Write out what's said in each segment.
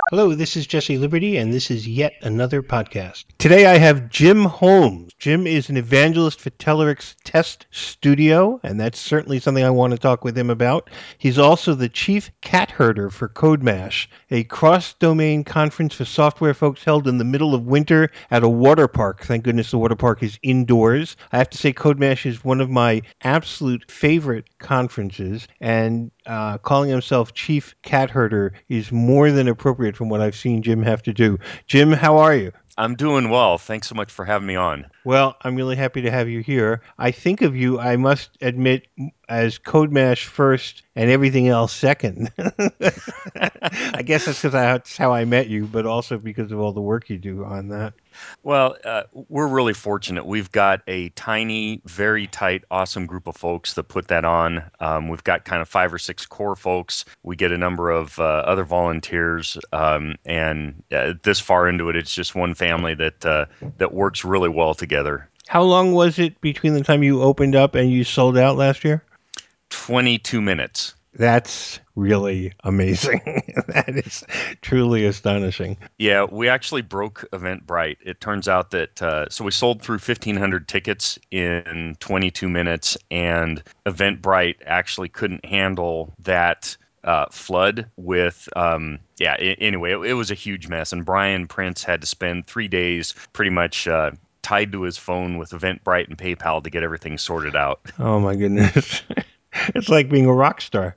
Hello, this is Jesse Liberty, and this is yet another podcast. Today I have Jim Holmes. Jim is an evangelist for Telerik's Test Studio, and that's certainly something I want to talk with him about. He's also the chief cat herder for CodeMash, a cross-domain conference for software folks held in the middle of winter at a water park. Thank goodness the water park is indoors. I have to say CodeMash is one of my absolute favorite conferences, and calling himself chief cat herder is more than appropriate from what I've seen Jim have to do. Jim, how are you? I'm doing well. Thanks so much for having me on. Well, I'm really happy to have you here. I think of you, I must admit, as CodeMash first and everything else second. I guess that's because that's how I met you, but also because of all the work you do on that. We're really fortunate. We've got a tiny, very tight, awesome group of folks that put that on. We've got kind of 5 or 6 core folks. We get a number of other volunteers, and this far into it, it's just one family that works really well together. How long was it between the time you opened up and you sold out last year? 22 minutes. That's really amazing. That is truly astonishing. Yeah, we actually broke Eventbrite. It turns out that so we sold through 1,500 tickets in 22 minutes, and Eventbrite actually couldn't handle that flood with anyway, it was a huge mess, and Brian Prince had to spend 3 days pretty much tied to his phone with Eventbrite and PayPal to get everything sorted out. Oh my goodness. It's like being a rock star.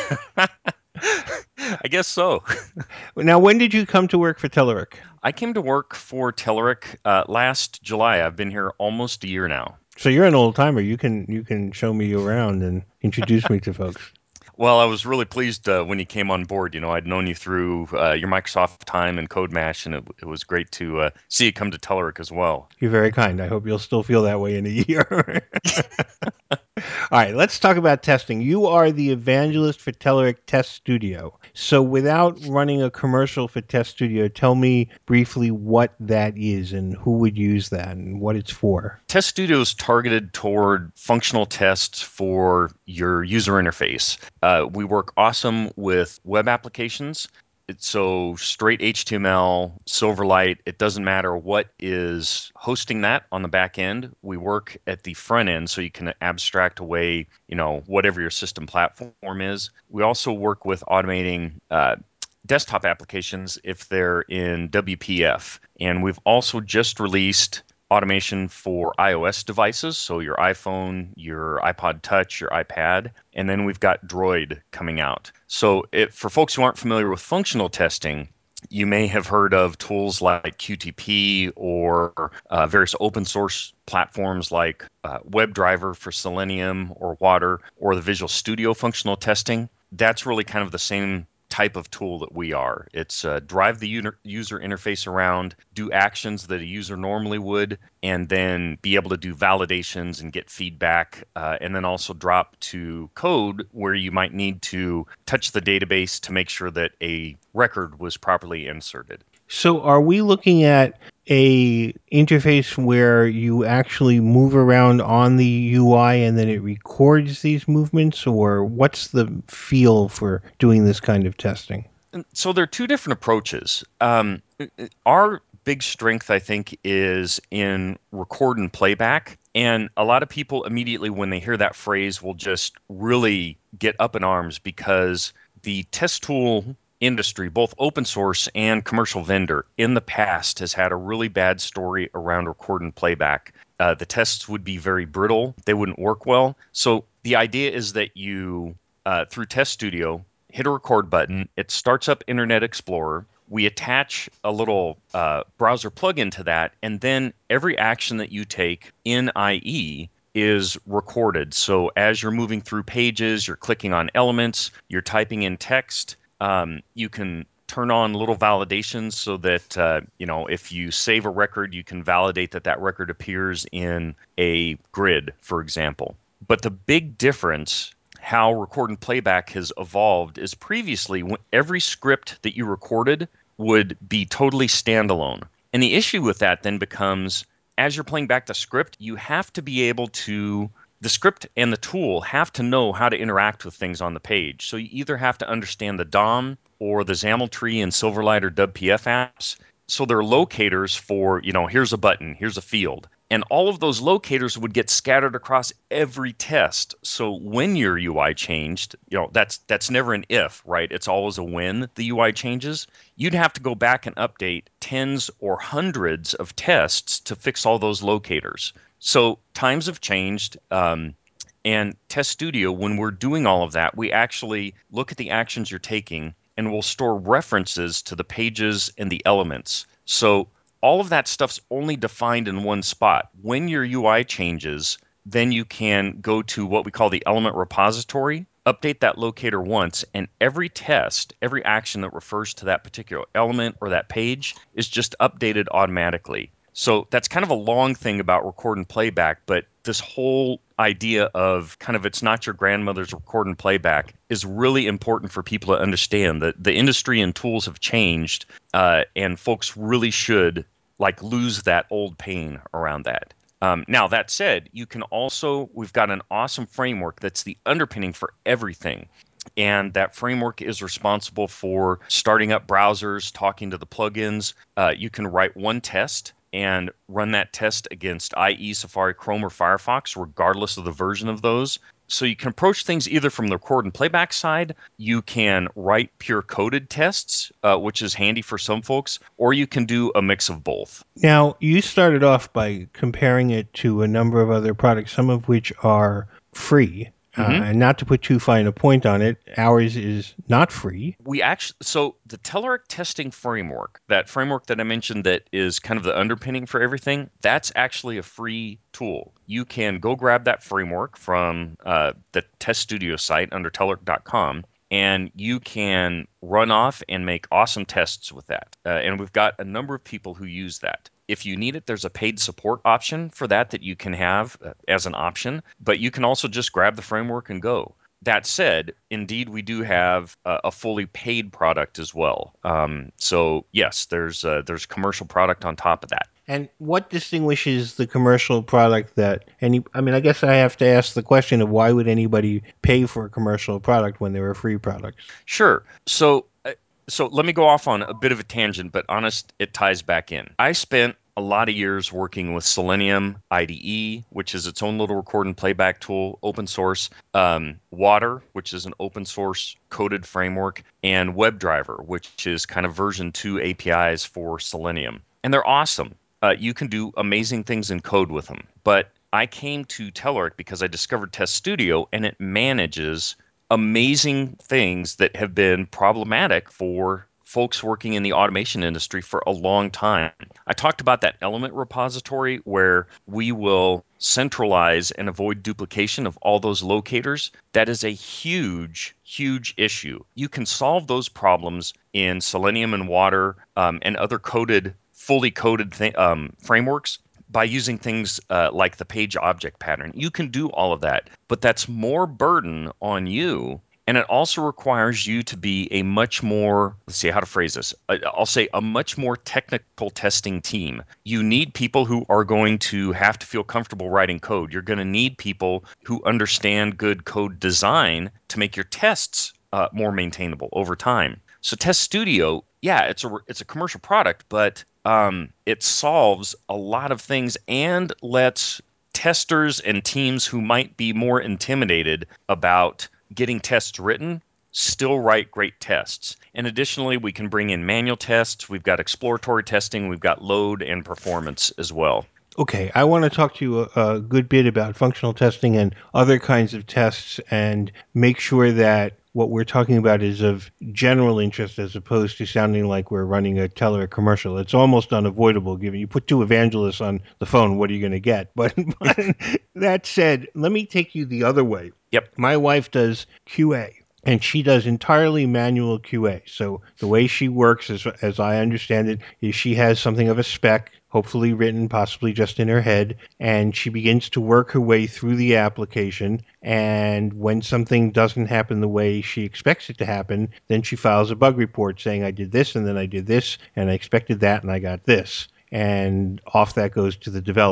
I guess so. Now, when did you come to work for Telerik? I came to work for Telerik last July. I've been here almost a year now. So you're an old timer. You can show me around and introduce me to folks. Well, I was really pleased when you came on board. You know, I'd known you through your Microsoft time and CodeMash, and it was great to see you come to Telerik as well. You're very kind. I hope you'll still feel that way in a year. All right, let's talk about testing. You are the evangelist for Telerik Test Studio. So, without running a commercial for Test Studio, tell me briefly what that is and who would use that and what it's for. Test Studio is targeted toward functional tests for your user interface. We work awesome with web applications. So straight HTML, Silverlight, it doesn't matter what is hosting that on the back end. We work at the front end so you can abstract away, whatever your system platform is. We also work with automating desktop applications if they're in WPF. And we've also just released automation for iOS devices, so your iPhone, your iPod Touch, your iPad, and then we've got Droid coming out. So for folks who aren't familiar with functional testing, you may have heard of tools like QTP or various open source platforms like WebDriver for Selenium or Water or the Visual Studio functional testing. That's really kind of the same type of tool that we are. It's drive the user interface around, do actions that a user normally would, and then be able to do validations and get feedback, and then also drop to code where you might need to touch the database to make sure that a record was properly inserted. So, are we looking at a interface where you actually move around on the UI and then it records these movements, or what's the feel for doing this kind of testing? And so there are two different approaches. Our big strength, I think, is in record and playback. And a lot of people immediately, when they hear that phrase, will just really get up in arms because the test tool industry, both open source and commercial vendor, in the past has had a really bad story around record and playback. The tests would be very brittle, they wouldn't work well. So the idea is that you, through Test Studio, hit a record button. It starts up Internet Explorer. We attach a little browser plugin to that, and then every action that you take in IE is recorded. So as you're moving through pages, you're clicking on elements, you're typing in text, you can turn on little validations so that if you save a record, you can validate that that record appears in a grid, for example. But the big difference how record and playback has evolved is previously every script that you recorded would be totally standalone. And the issue with that then becomes as you're playing back the script, you have to be able to the script and the tool have to know how to interact with things on the page. So you either have to understand the DOM or the XAML tree in Silverlight or WPF apps. So they're locators for, here's a button, here's a field. And all of those locators would get scattered across every test. So when your UI changed, that's never an if, right? It's always a when the UI changes. You'd have to go back and update tens or hundreds of tests to fix all those locators. So times have changed. And Test Studio, when we're doing all of that, we actually look at the actions you're taking and we'll store references to the pages and the elements. So all of that stuff's only defined in one spot. When your UI changes, then you can go to what we call the element repository, update that locator once, and every test, every action that refers to that particular element or that page is just updated automatically. So that's kind of a long thing about record and playback, but this whole idea of kind of it's not your grandmother's record and playback is really important for people to understand that the industry and tools have changed, and folks really should like lose that old pain around that. Now, that said, we've got an awesome framework that's the underpinning for everything. And that framework is responsible for starting up browsers, talking to the plugins. You can write one test and run that test against IE, Safari, Chrome, or Firefox, regardless of the version of those. So you can approach things either from the record and playback side. You can write pure coded tests, which is handy for some folks, or you can do a mix of both. Now, you started off by comparing it to a number of other products, some of which are free. Mm-hmm. And not to put too fine a point on it, ours is not free. So the Telerik testing framework, that framework that I mentioned that is kind of the underpinning for everything, that's actually a free tool. You can go grab that framework from the Test Studio site under telerik.com, and you can run off and make awesome tests with that. And we've got a number of people who use that. If you need it, there's a paid support option for that you can have as an option, but you can also just grab the framework and go. That said, indeed, we do have a fully paid product as well. So yes, there's commercial product on top of that. And what distinguishes the commercial product I guess I have to ask the question of why would anybody pay for a commercial product when there are free products? Sure. So let me go off on a bit of a tangent, but honest, it ties back in. I spent a lot of years working with Selenium IDE, which is its own little record and playback tool, open source, Water, which is an open source coded framework, and WebDriver, which is kind of version 2 APIs for Selenium. And they're awesome. You can do amazing things in code with them. But I came to Telerik because I discovered Test Studio, and it manages amazing things that have been problematic for folks working in the automation industry for a long time. I talked about that element repository where we will centralize and avoid duplication of all those locators. That is a huge, huge issue. You can solve those problems in Selenium and Water, and other fully coded frameworks by using things like the page object pattern. You can do all of that, but that's more burden on you. And it also requires you to be a much more, let's see how to phrase this. I'll say a much more technical testing team. You need people who are going to have to feel comfortable writing code. You're going to need people who understand good code design to make your tests more maintainable over time. So Test Studio, yeah, it's a commercial product, but it solves a lot of things and lets testers and teams who might be more intimidated about getting tests written still write great tests. And additionally, we can bring in manual tests. We've got exploratory testing. We've got load and performance as well. Okay, I want to talk to you a good bit about functional testing and other kinds of tests and make sure that what we're talking about is of general interest as opposed to sounding like we're running a Telerik commercial. It's almost unavoidable given you put two evangelists on the phone, what are you going to get? But that said, let me take you the other way. Yep. My wife does QA. And she does entirely manual QA. So the way she works, as I understand it, is she has something of a spec, hopefully written, possibly just in her head, and she begins to work her way through the application. And when something doesn't happen the way she expects it to happen, then she files a bug report saying, I did this, and then I did this, and I expected that, and I got this. And off that goes to the developer.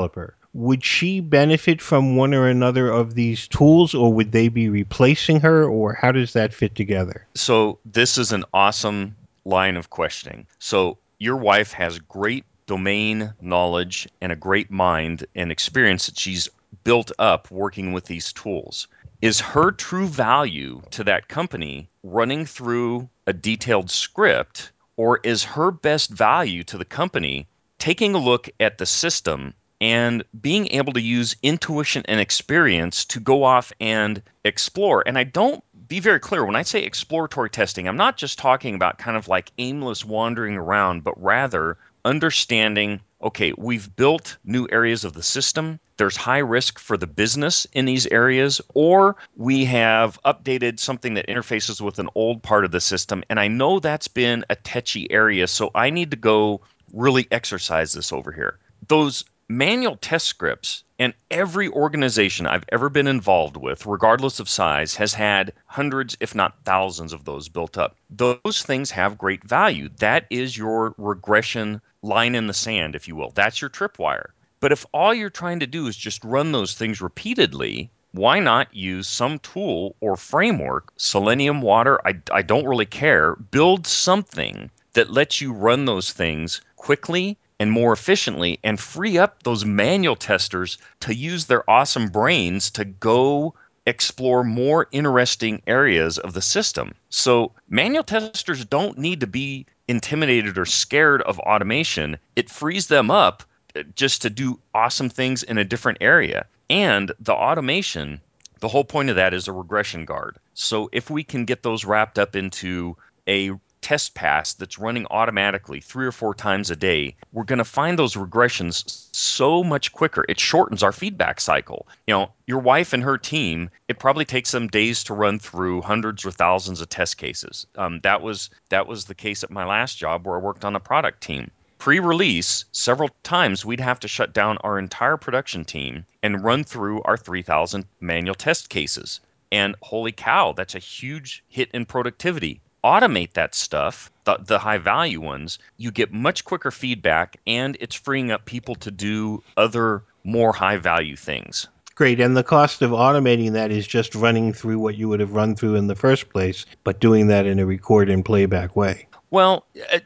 would she benefit from one or another of these tools, or would they be replacing her, or how does that fit together? So this is an awesome line of questioning. So your wife has great domain knowledge and a great mind and experience that she's built up working with these tools. Is her true value to that company running through a detailed script, or is her best value to the company taking a look at the system and being able to use intuition and experience to go off and explore? And I don't be very clear when I say exploratory testing, I'm not just talking about kind of like aimless wandering around, but rather understanding, okay, we've built new areas of the system. There's high risk for the business in these areas, or we have updated something that interfaces with an old part of the system. And I know that's been a touchy area, so I need to go really exercise this over here. Those manual test scripts, and every organization I've ever been involved with, regardless of size, has had hundreds, if not thousands, of those built up. Those things have great value. That is your regression line in the sand, if you will. That's your tripwire. But if all you're trying to do is just run those things repeatedly, why not use some tool or framework, Selenium, Water, I don't really care, build something that lets you run those things quickly and more efficiently and free up those manual testers to use their awesome brains to go explore more interesting areas of the system. So manual testers don't need to be intimidated or scared of automation. It frees them up just to do awesome things in a different area. And the automation, the whole point of that is a regression guard. So if we can get those wrapped up into a test pass that's running automatically 3 or 4 times a day, we're going to find those regressions so much quicker. It shortens our feedback cycle. Your wife and her team, it probably takes them days to run through hundreds or thousands of test cases. That was the case at my last job where I worked on a product team. Pre-release, several times we'd have to shut down our entire production team and run through our 3,000 manual test cases. And holy cow, that's a huge hit in productivity. Automate that stuff, the high value ones, you get much quicker feedback and it's freeing up people to do other more high value things. Great. And the cost of automating that is just running through what you would have run through in the first place, but doing that in a record and playback way. Well,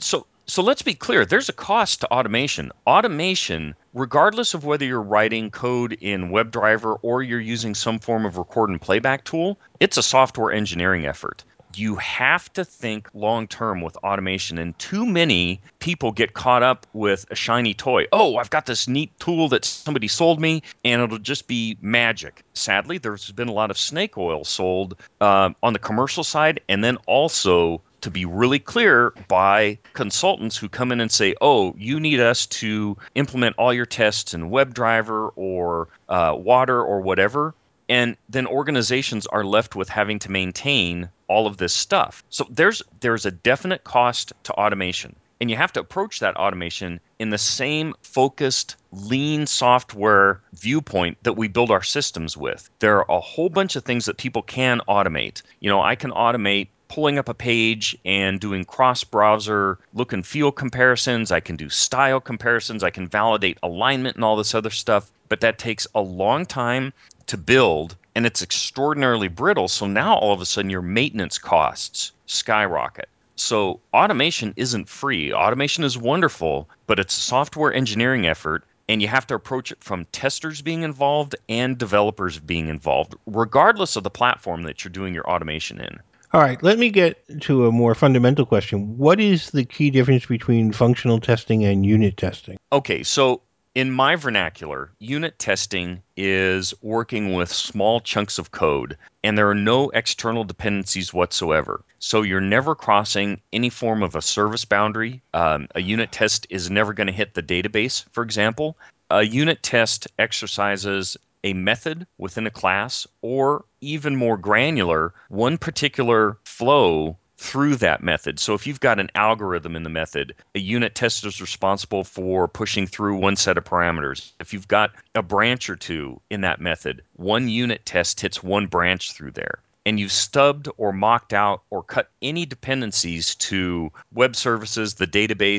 so let's be clear. There's a cost to automation. Automation, regardless of whether you're writing code in WebDriver or you're using some form of record and playback tool, it's a software engineering effort. You have to think long term with automation, and too many people get caught up with a shiny toy. Oh, I've got this neat tool that somebody sold me, and it'll just be magic. Sadly, there's been a lot of snake oil sold on the commercial side, and then also, to be really clear, by consultants who come in and say, oh, you need us to implement all your tests in WebDriver or Water or whatever. And then organizations are left with having to maintain all of this stuff. So there's a definite cost to automation. And you have to approach that automation in the same focused, lean software viewpoint that we build our systems with. There are a whole bunch of things that people can automate. I can automate pulling up a page and doing cross-browser look and feel comparisons. I can do style comparisons. I can validate alignment and all this other stuff. But that takes a long time to build, and it's extraordinarily brittle. So now all of a sudden your maintenance costs skyrocket. So automation isn't free. Automation is wonderful, but it's a software engineering effort, and you have to approach it from testers being involved and developers being involved, regardless of the platform that you're doing your automation in. All right, let me get to a more fundamental question. What is the key difference between functional testing and unit testing? Okay, so in my vernacular, unit testing is working with small chunks of code, and there are no external dependencies whatsoever. So you're never crossing any form of a service boundary. A unit test is never going to hit the database, for example. A unit test exercises a method within a class, or even more granular, one particular flow through that method. So if you've got an algorithm in the method, a unit test is responsible for pushing through one set of parameters. If you've got a branch or two in that method, one unit test hits one branch through there. And you've stubbed or mocked out or cut any dependencies to web services, the database,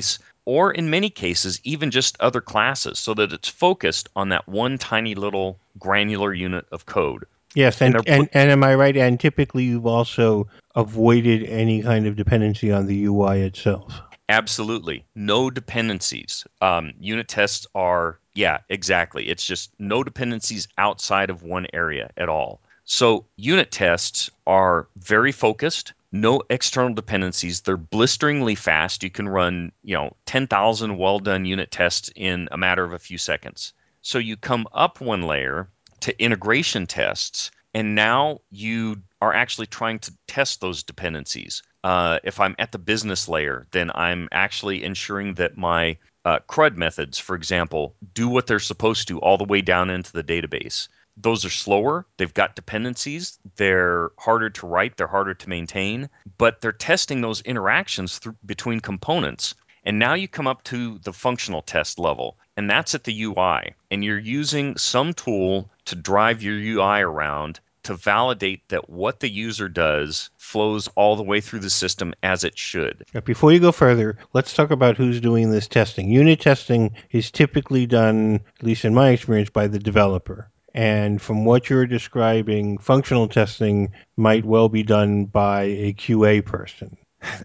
or in many cases, even just other classes, so that it's focused on that one tiny little granular unit of code. Yes, And and, they're and and am I right? And typically, you've also avoided any kind of dependency on the UI itself. absolutely no dependencies. Unit tests are, yeah, exactly. It's just no dependencies outside of one area at all. So unit tests are very focused, no external dependencies. They're blisteringly fast. You can run, 10,000 well done unit tests in a matter of a few seconds. So you come up one layer to integration tests, and now you are actually trying to test those dependencies. If I'm at the business layer, then I'm actually ensuring that my CRUD methods, for example, do what they're supposed to all the way down into the database. Those are slower. They've got dependencies. They're harder to write. They're harder to maintain, but they're testing those interactions between components. And now you come up to the functional test level, and that's at the UI. And you're using some tool to drive your UI around to validate that what the user does flows all the way through the system as it should. Now, before you go further, let's talk about who's doing this testing. Unit testing is typically done, at least in my experience, by the developer. And from what you're describing, functional testing might well be done by a QA person.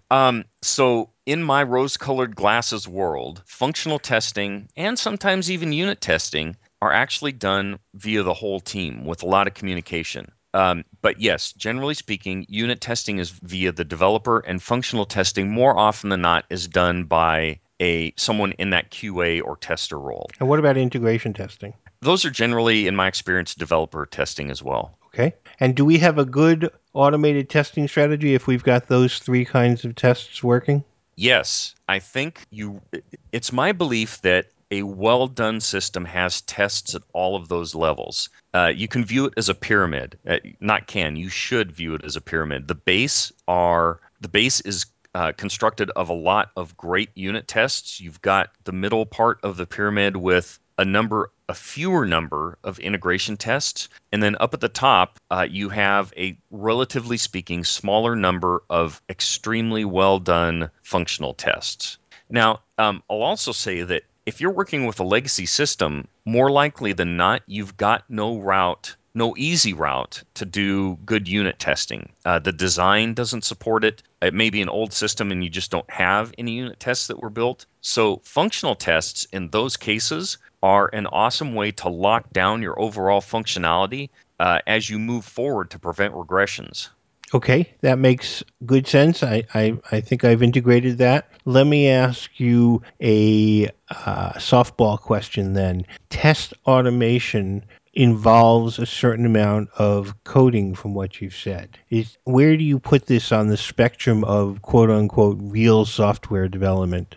So in my rose-colored glasses world, functional testing and sometimes even unit testing are actually done via the whole team with a lot of communication. But yes, generally speaking, unit testing is via the developer, and functional testing more often than not is done by a someone in that QA or tester role. And what about integration testing? Those are generally, in my experience, developer testing as well. Okay. And do we have a good automated testing strategy if we've got those three kinds of tests working? Yes, I think it's my belief that a well done system has tests at all of those levels. You can view it as a pyramid. Not can, you should view it as a pyramid. The base is constructed of a lot of great unit tests. You've got the middle part of the pyramid with a fewer number of integration tests. And then up at the top, you have a relatively speaking smaller number of extremely well done functional tests. Now, I'll also say that if you're working with a legacy system, more likely than not, you've got no easy route to do good unit testing. The design doesn't support it. It may be an old system and you just don't have any unit tests that were built. So, functional tests in those cases are an awesome way to lock down your overall functionality as you move forward to prevent regressions. Okay, that makes good sense. I think I've integrated that. Let me ask you a softball question then. Test automation involves a certain amount of coding from what you've said. Where do you put this on the spectrum of quote unquote real software development?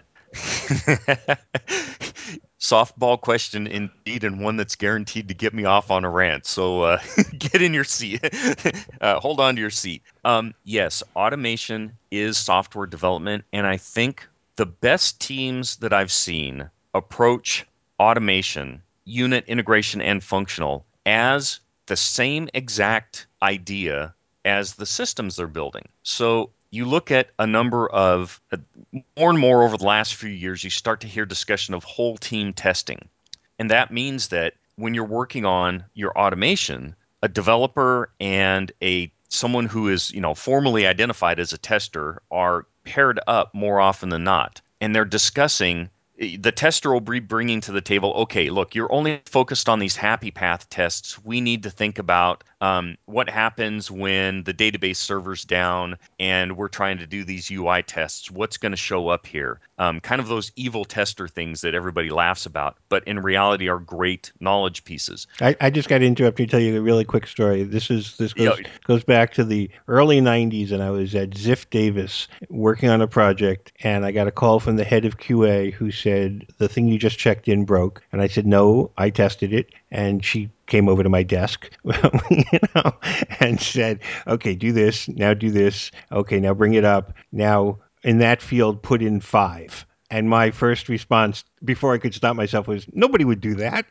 Softball question indeed, and one that's guaranteed to get me off on a rant. So get in your seat. Hold on to your seat. Yes, automation is software development, and I think the best teams that I've seen approach automation, unit integration, and functional as the same exact idea as the systems they're building. So you look at a number of more and more over the last few years, you start to hear discussion of whole team testing. And that means that when you're working on your automation, a developer and a someone who is, formally identified as a tester are paired up more often than not. And they're discussing the tester will be bringing to the table, okay, look, you're only focused on these happy path tests. We need to think about what happens when the database server's down and we're trying to do these UI tests. What's going to show up here? Kind of those evil tester things that everybody laughs about, but in reality are great knowledge pieces. I just got to interrupt you and tell you a really quick story. This Yeah. goes back to the early '90s, and I was at Ziff Davis working on a project, and I got a call from the head of QA who said the thing you just checked in broke, and I said no, I tested it, and she came over to my desk, and said, "Okay, do this now. Do this. Okay, now bring it up. Now in that field, put in 5." And my first response, before I could stop myself, was, "Nobody would do that."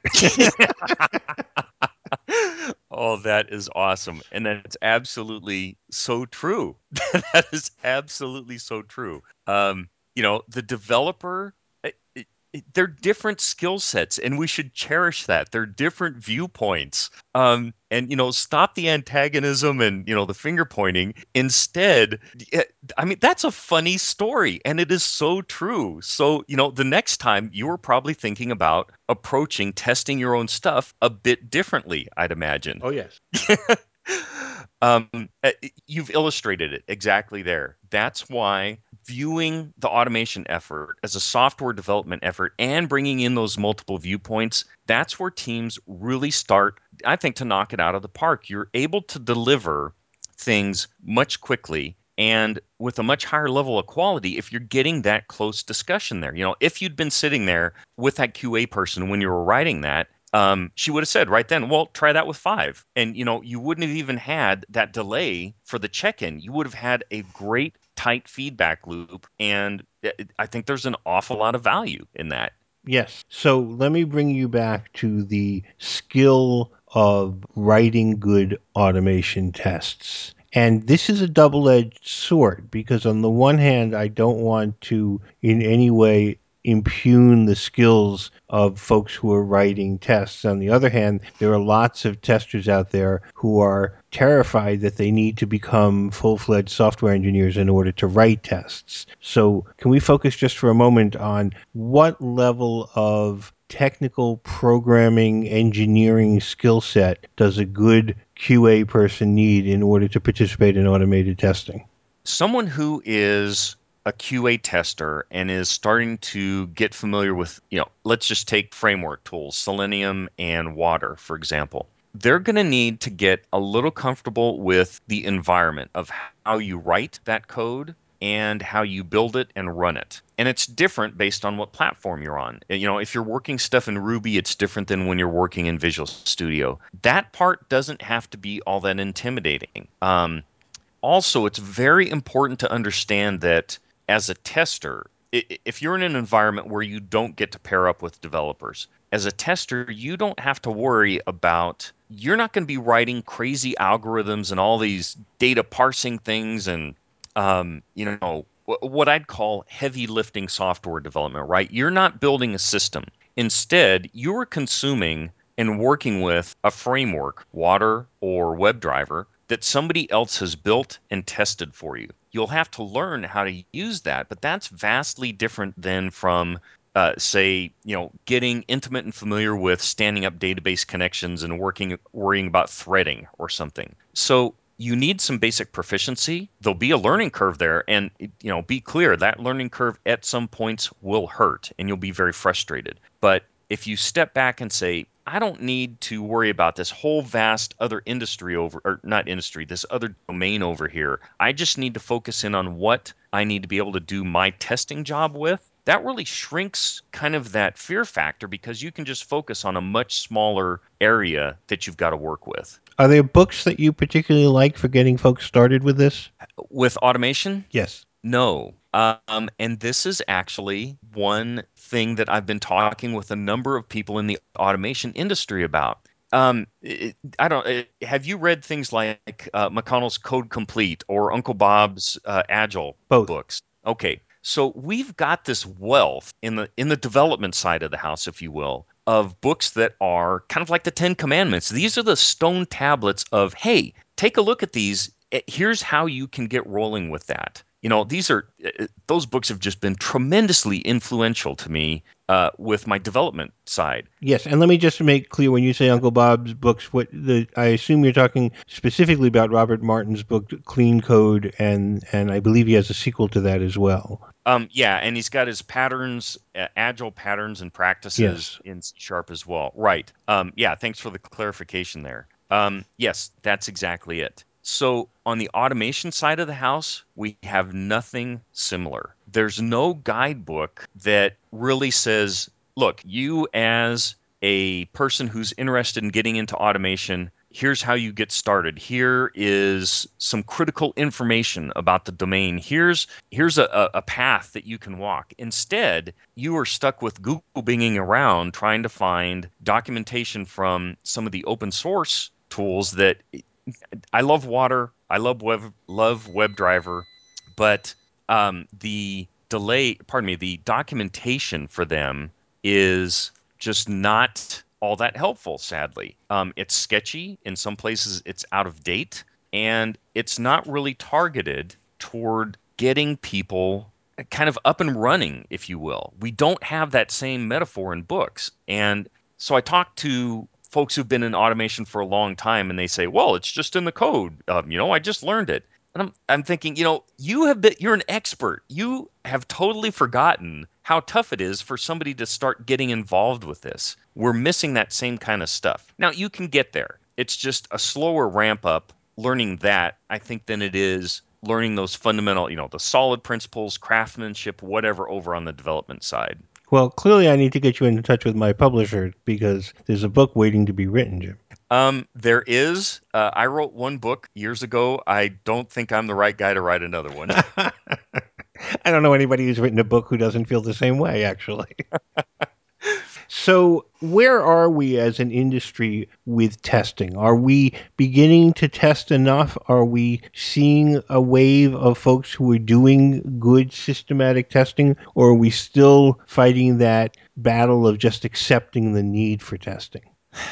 Oh, that is awesome. And that's absolutely so true. That is absolutely so true. The developer, they're different skill sets, and we should cherish that. They're different viewpoints. And stop the antagonism and the finger pointing. Instead, I mean, that's a funny story, and it is so true. So the next time you were probably thinking about approaching testing your own stuff a bit differently, I'd imagine. Oh, yes. um, uh, you've illustrated it exactly there. That's why viewing the automation effort as a software development effort and bringing in those multiple viewpoints, that's where teams really start, I think, to knock it out of the park. You're able to deliver things much quickly and with a much higher level of quality if you're getting that close discussion there. If you'd been sitting there with that QA person when you were writing that, she would have said right then, well, try that with five. And you wouldn't have even had that delay for the check-in. You would have had a great tight feedback loop. And I think there's an awful lot of value in that. Yes. So let me bring you back to the skill of writing good automation tests. And this is a double edged sword because, on the one hand, I don't want to in any way impugn the skills of folks who are writing tests. On the other hand, there are lots of testers out there who are terrified that they need to become full fledged software engineers in order to write tests. So, can we focus just for a moment on what level of technical programming engineering skill set does a good QA person need in order to participate in automated testing? Someone who is a QA tester and is starting to get familiar with, let's just take framework tools, Selenium and Water, for example. They're going to need to get a little comfortable with the environment of how you write that code and how you build it and run it. And it's different based on what platform you're on. If you're working stuff in Ruby, it's different than when you're working in Visual Studio. That part doesn't have to be all that intimidating. Also, it's very important to understand that as a tester, if you're in an environment where you don't get to pair up with developers, as a tester, you don't have to worry about, you're not going to be writing crazy algorithms and all these data parsing things and, what I'd call heavy lifting software development, right? You're not building a system. Instead, you're consuming and working with a framework, Water or WebDriver, that somebody else has built and tested for you. You'll have to learn how to use that, but that's vastly different than from, say, getting intimate and familiar with standing up database connections and worrying about threading or something. So you need some basic proficiency. There'll be a learning curve there, and be clear that learning curve at some points will hurt, and you'll be very frustrated. But if you step back and say, I don't need to worry about this whole vast other industry or not industry, this other domain over here. I just need to focus in on what I need to be able to do my testing job with. That really shrinks kind of that fear factor because you can just focus on a much smaller area that you've got to work with. Are there books that you particularly like for getting folks started with this? With automation, Yes. no. And this is actually one thing that I've been talking with a number of people in the automation industry about. I don't. Have you read things like McConnell's Code Complete or Uncle Bob's Agile Both. books? Okay, so we've got this wealth in the development side of the house, if you will, of books that are kind of like the Ten Commandments. These are the stone tablets of, hey, take a look at these. Here's how you can get rolling with that. These are those books have just been tremendously influential to me with my development side. Yes, and let me just make clear when you say Uncle Bob's books, I assume you're talking specifically about Robert Martin's book Clean Code, and I believe he has a sequel to that as well. Yeah, and he's got his patterns, agile patterns and practices Yes. in C sharp as well. Right. Yeah, thanks for the clarification there. Yes, that's exactly it. So on the automation side of the house, we have nothing similar. There's no guidebook that really says, look, you as a person who's interested in getting into automation, here's how you get started. Here is some critical information about the domain. Here's a path that you can walk. Instead, you are stuck with Google binging around trying to find documentation from some of the open source tools that I love Water, I love WebDriver, but the documentation for them is just not all that helpful, sadly. It's sketchy. In some places, it's out of date, and it's not really targeted toward getting people kind of up and running, if you will. We don't have that same metaphor in books. And so I talk to folks who've been in automation for a long time, and they say, well, it's just in the code. I just learned it. And I'm thinking, you're an expert. You have totally forgotten how tough it is for somebody to start getting involved with this. We're missing that same kind of stuff. Now, you can get there. It's just a slower ramp up learning that, I think, than it is learning those fundamental, the solid principles, craftsmanship, whatever over on the development side. Well, clearly I need to get you in touch with my publisher because there's a book waiting to be written, Jim. There is. I wrote one book years ago. I don't think I'm the right guy to write another one. I don't know anybody who's written a book who doesn't feel the same way, actually. So, where are we as an industry with testing? Are we beginning to test enough? Are we seeing a wave of folks who are doing good systematic testing? Or are we still fighting that battle of just accepting the need for testing?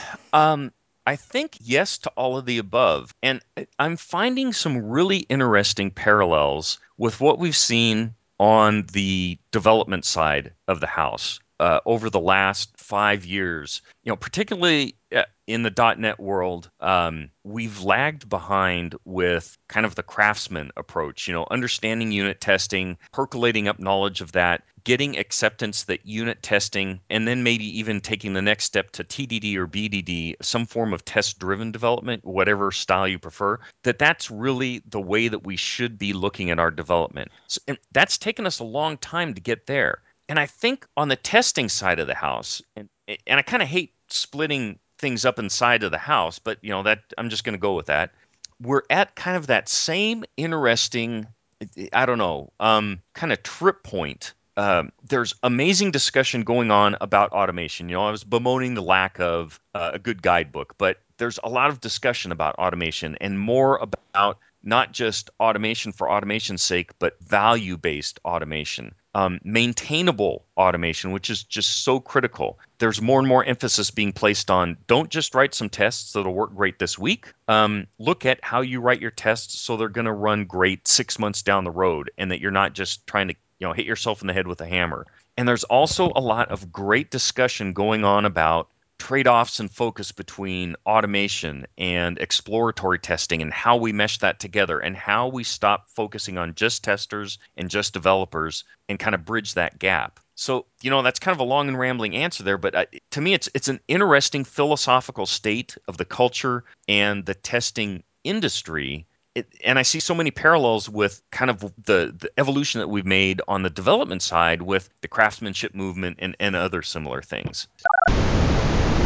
Um, I think yes to all of the above. And I'm finding some really interesting parallels with what we've seen on the development side of the house over the last 5 years. Particularly in the .NET world, we've lagged behind with kind of the craftsman approach. Understanding unit testing, percolating up knowledge of that, getting acceptance that unit testing, and then maybe even taking the next step to TDD or BDD, some form of test-driven development, whatever style you prefer, that's really the way that we should be looking at our development. And that's taken us a long time to get there. And I think on the testing side of the house, and I kind of hate splitting things up inside of the house, but that I'm just going to go with that. We're at kind of that same interesting, I don't know, kind of trip point. There's amazing discussion going on about automation. I was bemoaning the lack of a good guidebook, but there's a lot of discussion about automation and more about not just automation for automation's sake, but value-based automation, maintainable automation, which is just so critical. There's more and more emphasis being placed on don't just write some tests that'll work great this week. Look at how you write your tests so they're going to run great 6 months down the road, and that you're not just trying to hit yourself in the head with a hammer. And there's also a lot of great discussion going on about trade-offs and focus between automation and exploratory testing and how we mesh that together and how we stop focusing on just testers and just developers and kind of bridge that gap. So, that's kind of a long and rambling answer there, but to me it's an interesting philosophical state of the culture and the testing industry. And I see so many parallels with kind of the evolution that we've made on the development side with the craftsmanship movement and other similar things.